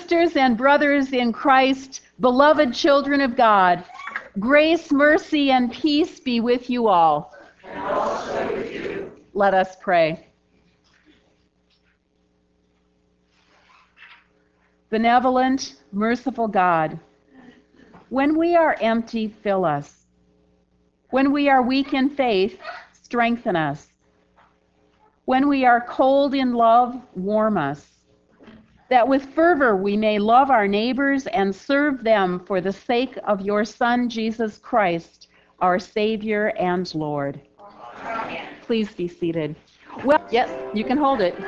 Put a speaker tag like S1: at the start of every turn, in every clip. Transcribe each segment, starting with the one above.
S1: sisters and brothers in Christ, beloved children of God, grace, mercy, and peace be with you all.
S2: And also with you.
S1: Let us pray. Benevolent, merciful God, when we are empty, fill us. When we are weak in faith, strengthen us. When we are cold in love, warm us, that with fervor we may love our neighbors and serve them for the sake of your Son, Jesus Christ, our Savior and Lord.
S2: Amen.
S1: Please be seated. Well, yes, you can hold it.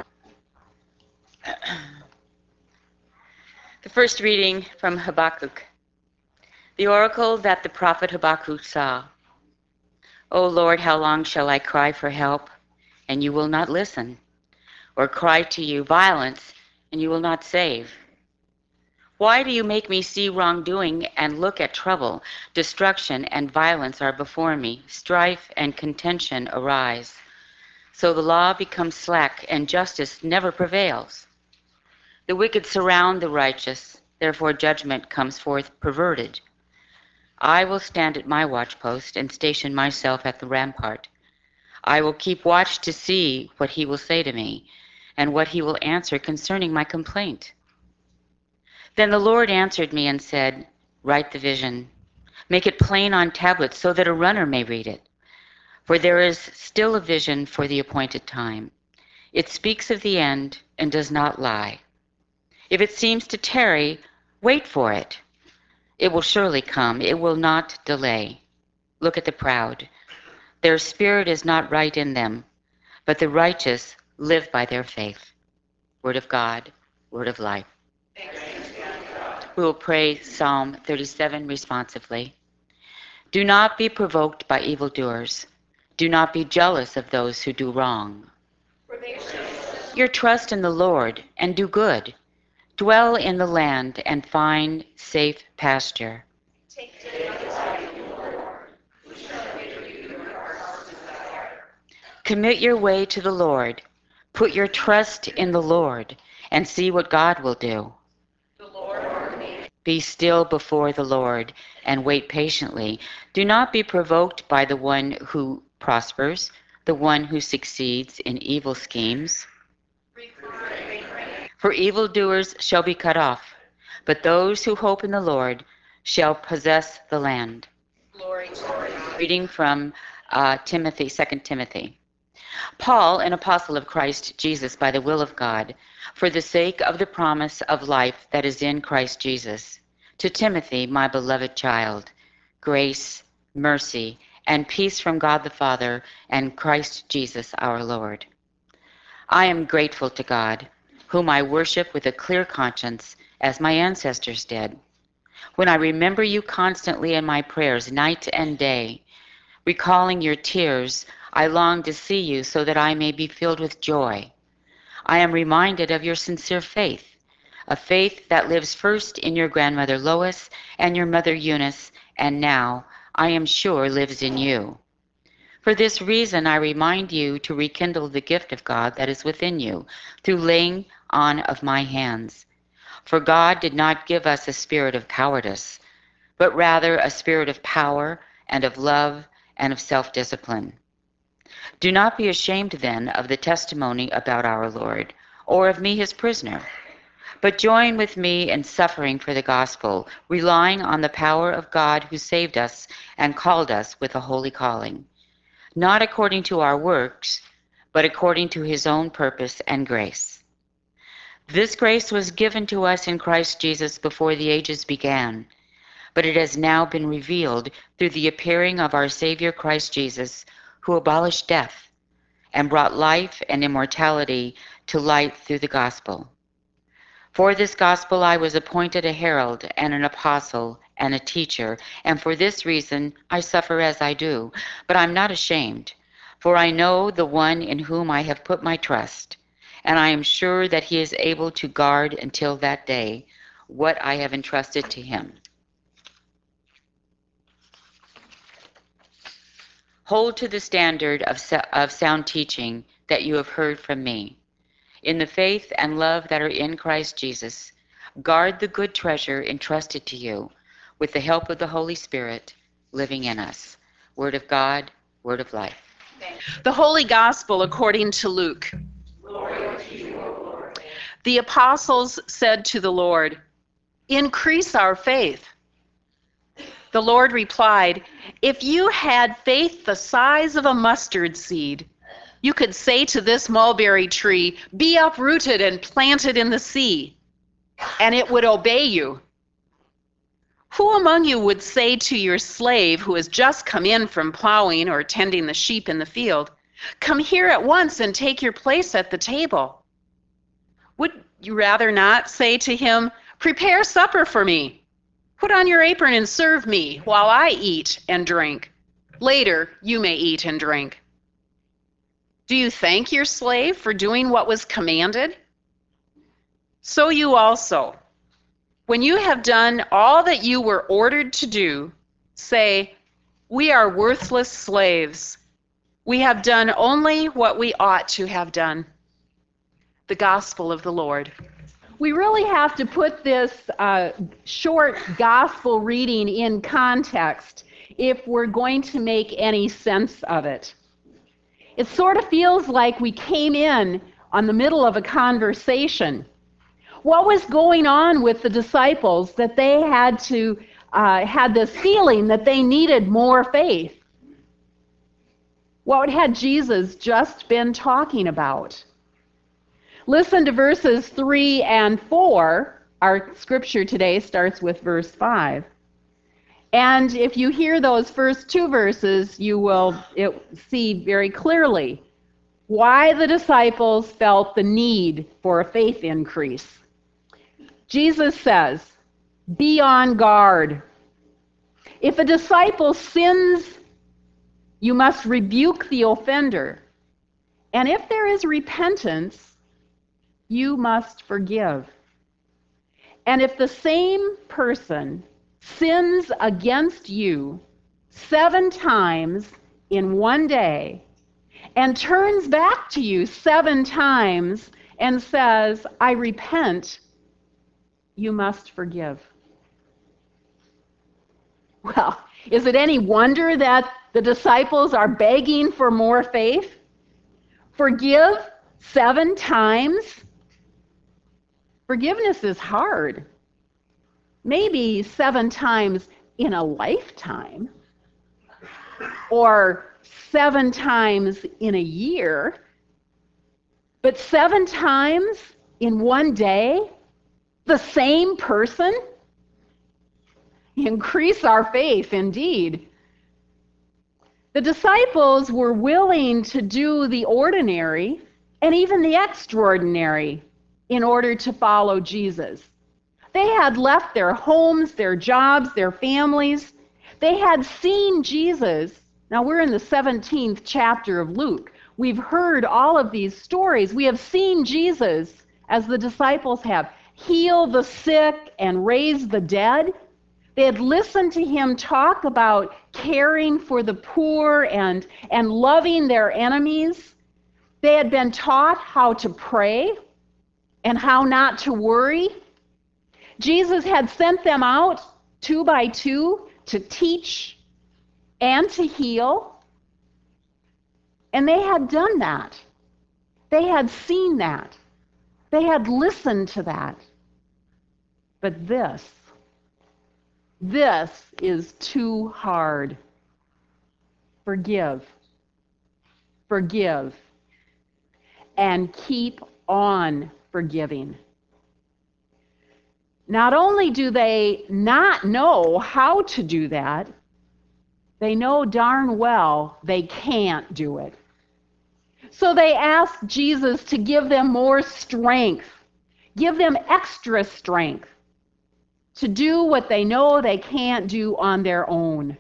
S3: The first reading from Habakkuk. The oracle that the prophet Habakkuk saw. O Lord, how long shall I cry for help, and you will not listen? Or cry to you violence, and you will not save? Why do you make me see wrongdoing and look at trouble? Destruction and violence are before me. Strife and contention arise. So the law becomes slack, and justice never prevails. The wicked surround the righteous, therefore judgment comes forth perverted. I will stand at my watchpost and station myself at the rampart. I will keep watch to see what he will say to me, and what he will answer concerning my complaint. Then the Lord answered me and said, write the vision. Make it plain on tablets so that a runner may read it. For there is still a vision for the appointed time. It speaks of the end and does not lie. If it seems to tarry, wait for it. It will surely come. It will not delay. Look at the proud. Their spirit is not right in them, but the righteous live by their faith. Word of God, word of life. We will pray Psalm 37 responsively. Do not be provoked by evildoers. Do not be jealous of those who do wrong. Your trust in the Lord and do good. Dwell in the land and find safe pasture. Commit your way to the Lord. Put your trust in the Lord and see what God will do. Be still before the Lord and wait patiently. Do not be provoked by the one who prospers, the one who succeeds in evil schemes. For evildoers shall be cut off, but those who hope in the Lord shall possess the land.
S2: Glory to God.
S3: Reading from Timothy, 2 Timothy. Paul, an apostle of Christ Jesus by the will of God, for the sake of the promise of life that is in Christ Jesus, to Timothy, my beloved child, grace, mercy, and peace from God the Father and Christ Jesus our Lord. I am grateful to God, whom I worship with a clear conscience, as my ancestors did. When I remember you constantly in my prayers, night and day, recalling your tears, I long to see you so that I may be filled with joy. I am reminded of your sincere faith, a faith that lives first in your grandmother Lois and your mother Eunice, and now, I am sure, lives in you. For this reason, I remind you to rekindle the gift of God that is within you through laying on of my hands. For God did not give us a spirit of cowardice, but rather a spirit of power and of love and of self-discipline. Do not be ashamed then of the testimony about our Lord, or of me his prisoner, but join with me in suffering for the gospel, relying on the power of God who saved us and called us with a holy calling, not according to our works, but according to his own purpose and grace. This grace was given to us in Christ Jesus before the ages began, but it has now been revealed through the appearing of our Savior Christ Jesus, who abolished death and brought life and immortality to light through the gospel. For this gospel I was appointed a herald and an apostle and a teacher, and for this reason I suffer as I do, but I'm not ashamed, for I know the one in whom I have put my trust, and I am sure that he is able to guard until that day what I have entrusted to him. Hold to the standard of sound teaching that you have heard from me, in the faith and love that are in Christ Jesus. Guard the good treasure entrusted to you with the help of the Holy Spirit living in us. Word of God, word of life.
S1: The Holy Gospel according to Luke.
S2: Glory to you, O Lord.
S1: The apostles said to the Lord, "Increase our faith." The Lord replied, "If you had faith the size of a mustard seed, you could say to this mulberry tree, 'Be uprooted and planted in the sea,' and it would obey you. Who among you would say to your slave who has just come in from plowing or tending the sheep in the field, 'Come here at once and take your place at the table'? Would you rather not say to him, 'Prepare supper for me. Put on your apron and serve me while I eat and drink. Later, you may eat and drink'? Do you thank your slave for doing what was commanded? So you also, when you have done all that you were ordered to do, say, 'We are worthless slaves. We have done only what we ought to have done.'" The Gospel of the Lord. We really have to put this short gospel reading in context if we're going to make any sense of it. It sort of feels like we came in on the middle of a conversation. What was going on with the disciples that they had this feeling that they needed more faith? What had Jesus just been talking about? Listen to verses 3 and 4. Our scripture today starts with verse 5. And if you hear those first two verses, you will see very clearly why the disciples felt the need for a faith increase. Jesus says, "Be on guard. If a disciple sins, you must rebuke the offender. And if there is repentance, you must forgive. And if the same person sins against you 7 times in one day and turns back to you 7 times and says, 'I repent,' you must forgive." Well, is it any wonder that the disciples are begging for more faith? Forgive 7 times? Forgiveness is hard. Maybe 7 times in a lifetime, or 7 times in a year, but 7 times in one day, the same person? Increase our faith, indeed. The disciples were willing to do the ordinary and even the extraordinary in order to follow Jesus. They had left their homes, their jobs, their families. They had seen Jesus. Now we're in the 17th chapter of Luke. We've heard all of these stories. We have seen Jesus, as the disciples have, heal the sick and raise the dead. They had listened to him talk about caring for the poor and loving their enemies. They had been taught how to pray and how not to worry. Jesus had sent them out 2 by 2 to teach and to heal. And they had done that. They had seen that. They had listened to that. But this is too hard. Forgive. Forgive. And keep on forgiving. Not only do they not know how to do that, they know darn well they can't do it. So they ask Jesus to give them more strength, give them extra strength to do what they know they can't do on their own.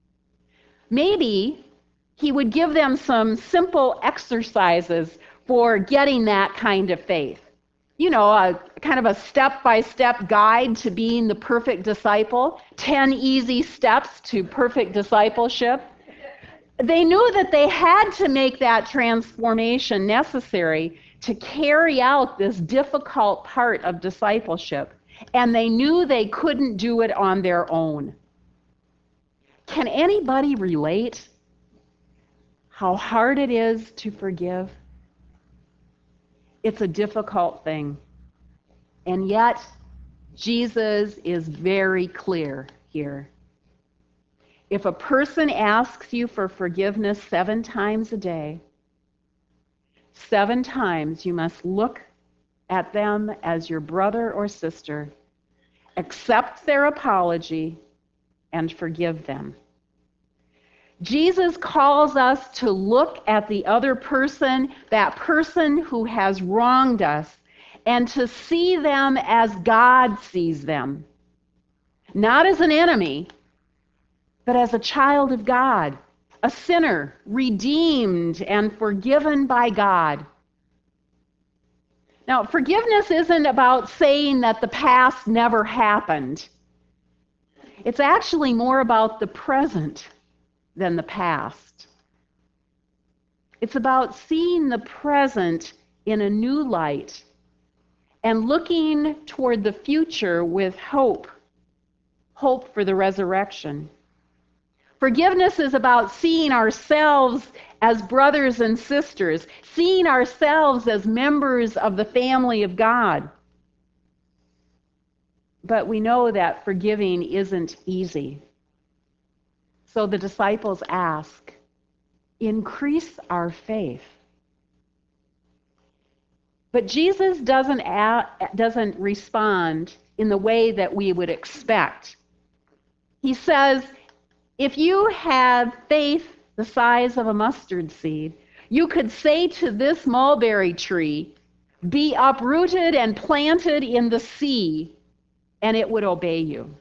S1: Maybe he would give them some simple exercises for getting that kind of faith. You know, a kind of a step-by-step guide to being the perfect disciple, 10 easy steps to perfect discipleship. They knew that they had to make that transformation necessary to carry out this difficult part of discipleship. and they knew they couldn't do it on their own. Can anybody relate how hard it is to forgive? It's a difficult thing. And yet, Jesus is very clear here. If a person asks you for forgiveness 7 times a day, 7 times you must look at them as your brother or sister, accept their apology, and forgive them. Jesus calls us to look at the other person, that person who has wronged us, and to see them as God sees them. Not as an enemy, but as a child of God, a sinner, redeemed and forgiven by God. Now, forgiveness isn't about saying that the past never happened. It's actually more about the present than the past. It's about seeing the present in a new light and looking toward the future with hope for the resurrection. Forgiveness is about seeing ourselves as brothers and sisters, seeing ourselves as members of the family of God. But we know that forgiving isn't easy. So the disciples ask, increase our faith. But Jesus doesn't respond in the way that we would expect. He says, if you had faith the size of a mustard seed, you could say to this mulberry tree, be uprooted and planted in the sea, and it would obey you.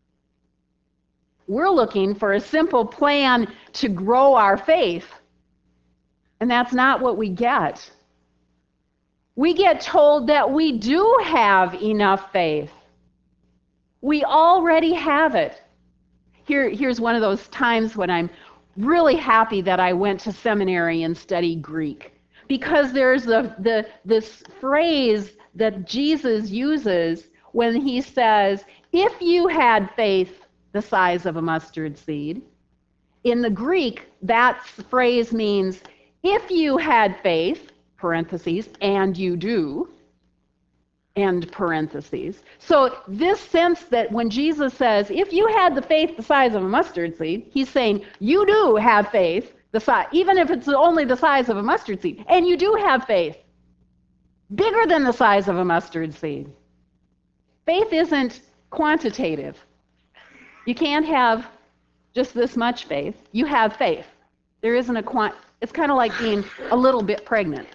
S1: We're looking for a simple plan to grow our faith, and that's not what we get. We get told that we do have enough faith. We already have it. Here's one of those times when I'm really happy that I went to seminary and studied Greek, because there's this phrase that Jesus uses when he says, if you had faith the size of a mustard seed. In the Greek, that phrase means, if you had faith, parentheses, and you do, end parentheses. So this sense that when Jesus says, if you had the faith the size of a mustard seed, he's saying, you do have faith, the size, even if it's only the size of a mustard seed, and you do have faith, bigger than the size of a mustard seed. Faith isn't quantitative. You can't have just this much faith. You have faith. There isn't it's kind of like being a little bit pregnant.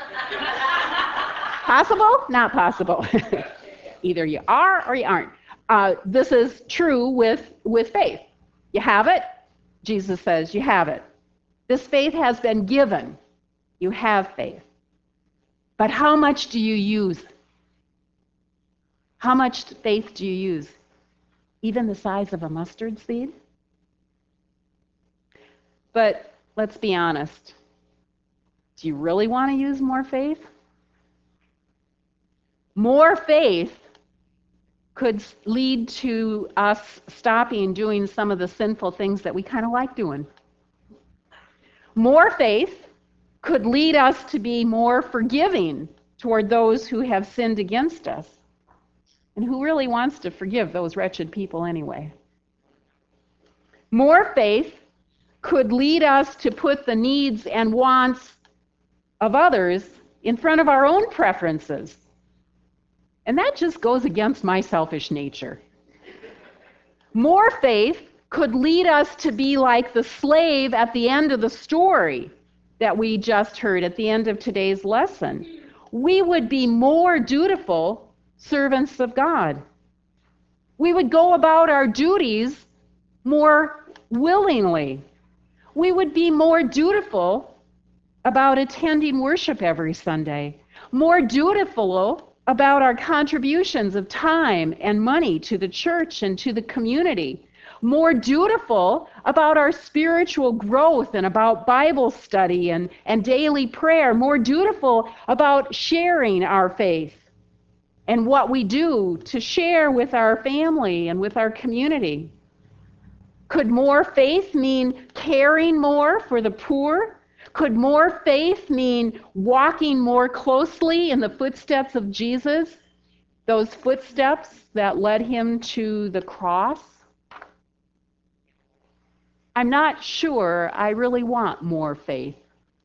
S1: Possible? Not possible. Either you are or you aren't. This is true with faith. You have it. Jesus says you have it. This faith has been given. You have faith. But how much do you use? How much faith do you use? Even the size of a mustard seed? But let's be honest. Do you really want to use more faith? More faith could lead to us stopping doing some of the sinful things that we kind of like doing. More faith could lead us to be more forgiving toward those who have sinned against us. And who really wants to forgive those wretched people anyway? More faith could lead us to put the needs and wants of others in front of our own preferences. And that just goes against my selfish nature. More faith could lead us to be like the slave at the end of the story that we just heard at the end of today's lesson. We would be more dutiful servants of God. We would go about our duties more willingly. We would be more dutiful about attending worship every Sunday, more dutiful about our contributions of time and money to the church and to the community, more dutiful about our spiritual growth and about Bible study and daily prayer, more dutiful about sharing our faith. and what we do to share with our family and with our community? Could more faith mean caring more for the poor? Could more faith mean walking more closely in the footsteps of Jesus, those footsteps that led him to the cross? I'm not sure I really want more faith.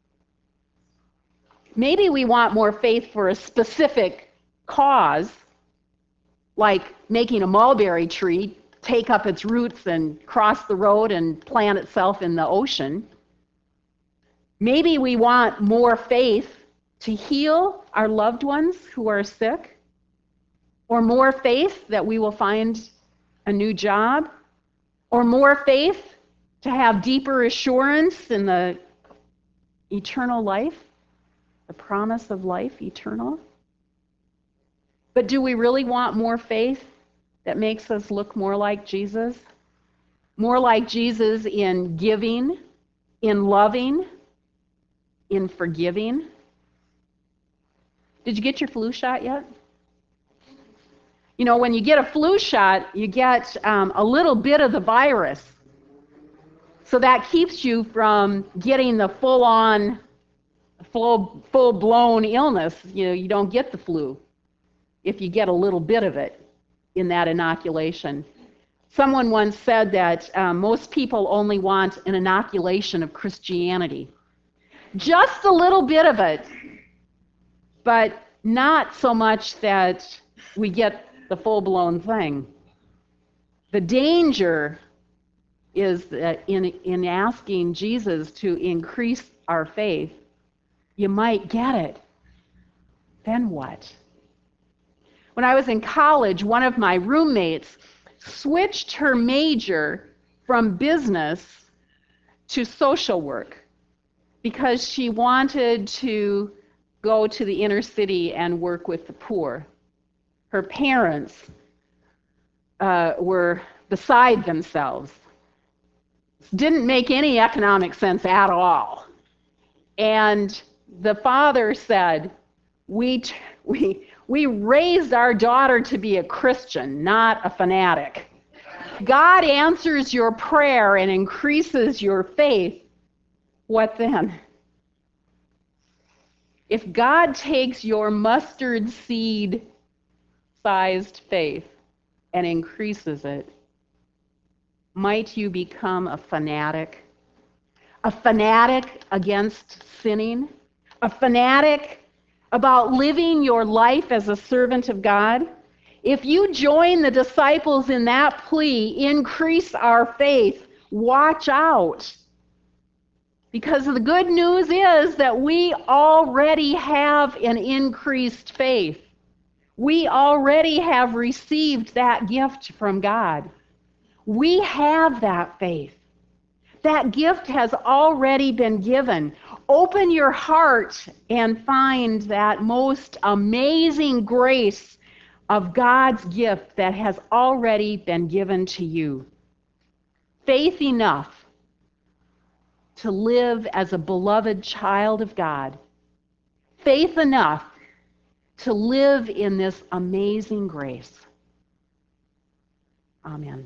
S1: Maybe we want more faith for a specific cause, like making a mulberry tree take up its roots and cross the road and plant itself in the ocean. Maybe we want more faith to heal our loved ones who are sick, or more faith that we will find a new job, or more faith to have deeper assurance in the eternal life, the promise of life eternal. But do we really want more faith that makes us look more like Jesus? More like Jesus in giving, in loving, in forgiving? Did you get your flu shot yet? You know, when you get a flu shot, you get a little bit of the virus. So that keeps you from getting the full-on, full-blown illness. You know, you don't get the flu if you get a little bit of it in that inoculation. Someone once said that most people only want an inoculation of Christianity. Just a little bit of it, but not so much that we get the full-blown thing. The danger is that in asking Jesus to increase our faith, you might get it. Then what? When I was in college, one of my roommates switched her major from business to social work because she wanted to go to the inner city and work with the poor. Her parents were beside themselves. Didn't make any economic sense at all. And the father said, we raised our daughter to be a Christian, not a fanatic. God answers your prayer and increases your faith. What then? If God takes your mustard seed sized faith and increases it, might you become a fanatic? A fanatic against sinning? A fanatic about living your life as a servant of God? If you join the disciples in that plea, increase our faith, watch out. Because the good news is that we already have an increased faith. We already have received that gift from God. We have that faith. That gift has already been given. Open your heart and find that most amazing grace of God's gift that has already been given to you. Faith enough to live as a beloved child of God. Faith enough to live in this amazing grace. Amen.